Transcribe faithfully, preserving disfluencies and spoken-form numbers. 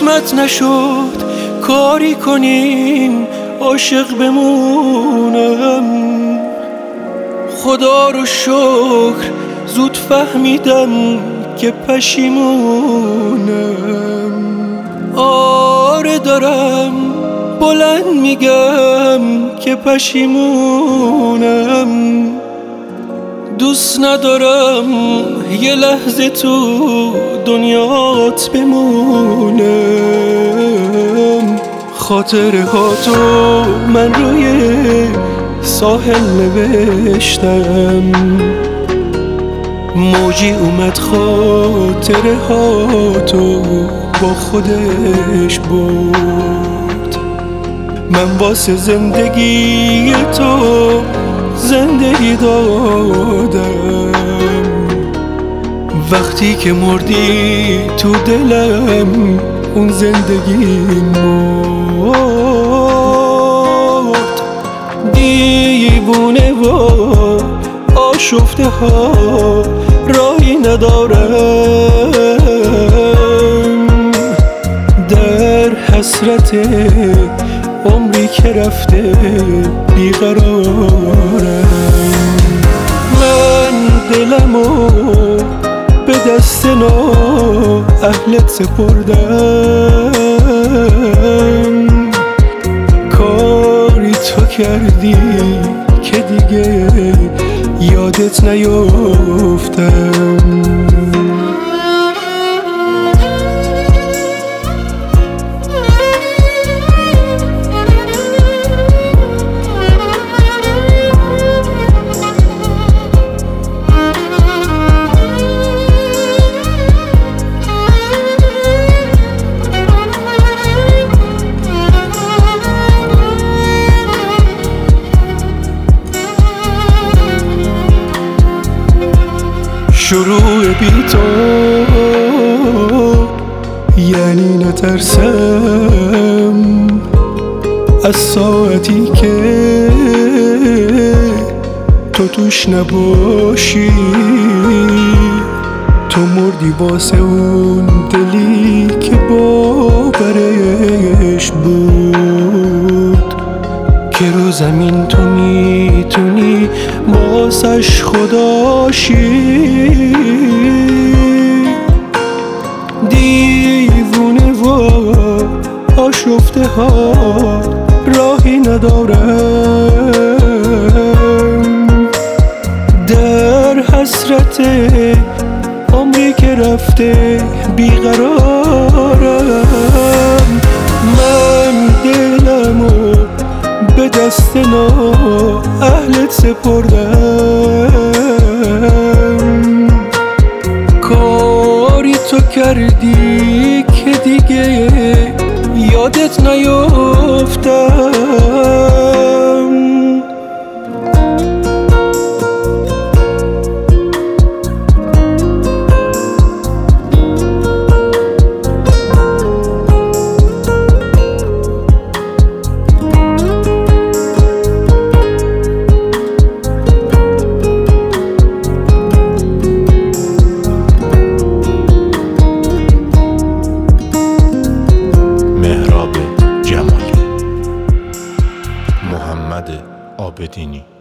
قسمت نشد کاری کنیم عاشق بمونم. خدا رو شکر زود فهمیدم که پشیمونم. آره دارم بلند میگم که پشیمونم. دوست ندارم یه لحظه تو دنیات بمونم. خاطره ها تو من روی ساحل نوشتم، موجی اومد خاطره ها تو با خودش برد. من واسه زندگی تو زندگی دادم، وقتی که مردی تو دلم اون زندگی مرد. دیوونه و آشفته ها راهی ندارم، در حسرت عمری که رفته بیقرارم. من دلمو به دست نا اهلت سپردم، کاری تو کردی که دیگه یادت نیفتم. شروع بی تو یعنی نترسم از ساعتی که تو توش نباشی. تو مردی واسه اون دلی که باورش بود که رو زمین تو میتونی واسش خداشی. دیوونه و آشفته ها راهی ندارم، در حسرت عمری که رفته بیقرارم. من دلمو به دست نا اهلت سپردم، کاری تو کردی که دیگه یادت نیفتم. محمد عابدینی.